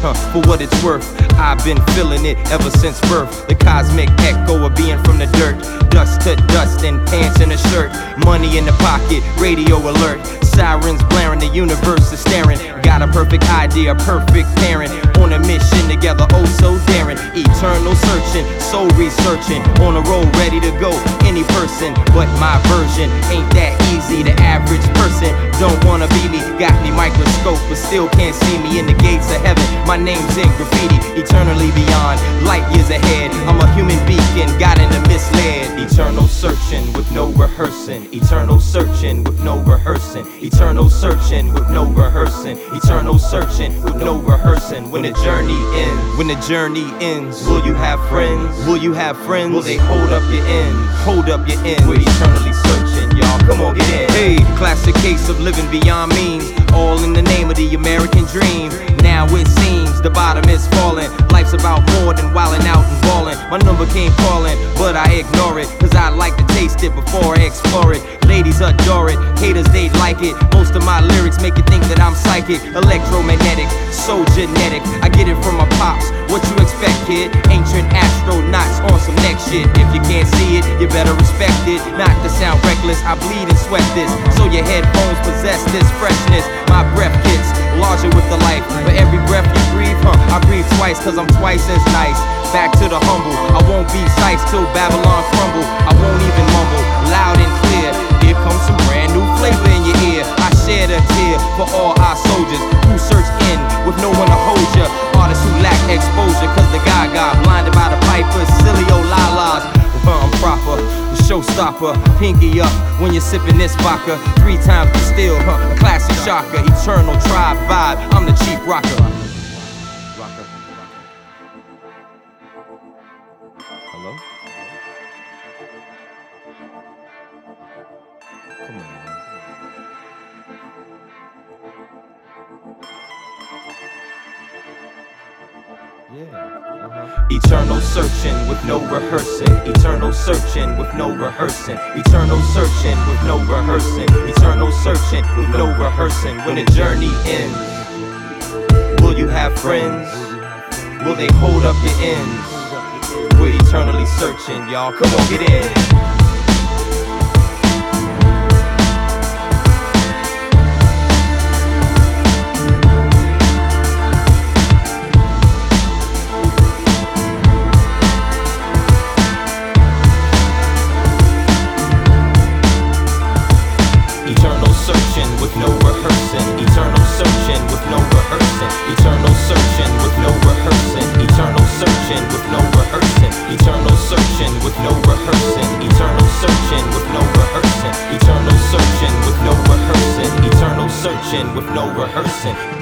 For what it's worth, I've been feeling it ever since birth. The cosmic echo of being from the dirt. Dust to dust and pants in a shirt. Money in the pocket, radio alert. Sirens blaring, the universe is staring. Got a perfect idea, perfect parent. On a mission together, oh so daring. Eternal searching, soul researching. On a road ready to go, any person. But my version ain't that easy. The average person don't wanna be me. Got me microscope, but still can't see me in the gates of heaven. My name's in graffiti, eternally beyond, light years ahead. I'm a human beacon, got into misled. Eternal searching with no rehearsing. Eternal searching with no rehearsing. Eternal searching with no rehearsing. Eternal searching with no rehearsing. When the journey ends, when the journey ends, will you have friends? Will you have friends? Will they hold up your end? Hold up your end. We're eternally searching, y'all. Come on, get in. Hey, classic case of living beyond means. All in the name of the American dream. Now it seems the bottom is falling. Life's about more than wildin' out and ballin'. My number came calling, but I ignore it, cause I like to taste it before I explore it. Ladies adore it, haters they like it. Most of my lyrics make you think that I'm psychic. Electromagnetic, so genetic. I get it from my pops. What you expect, kid? Ancient astronauts on some next shit. If you can't see it, you better respect it. Not to sound reckless, I bleed and sweat this. So your headphones possess this freshness. My breath gets larger with the life. For every breath you breathe, I breathe twice, cause I'm twice as nice. Back to the humble, I won't be sights till Babylon crumble. I won't even mumble, loud and clear. Here comes some brand new flavor in your ear. I shed a tear for all our soldiers who search in with no one to hold ya. Artists who lack exposure, cause the guy got blinded by the pipers, silly old la-las. I'm proper, the showstopper. Pinky up when you're sipping this vodka. 3 times distilled, a classic shocker. Eternal tribe vibe, I'm the chief rocker. Hello? Come on, man. Eternal searching with no rehearsing. Eternal searching with no rehearsing. Eternal searching with no rehearsing. Eternal searching with no rehearsing. When the journey ends, will you have friends? Will they hold up your ends? We're eternally searching, y'all. Come on, get in. With no rehearsing, eternal searching with no rehearsing, eternal searching with no rehearsing, eternal searching with no rehearsing, eternal searching with no rehearsing, eternal searching with no rehearsing, eternal searching with no rehearsing, eternal searching with no rehearsing.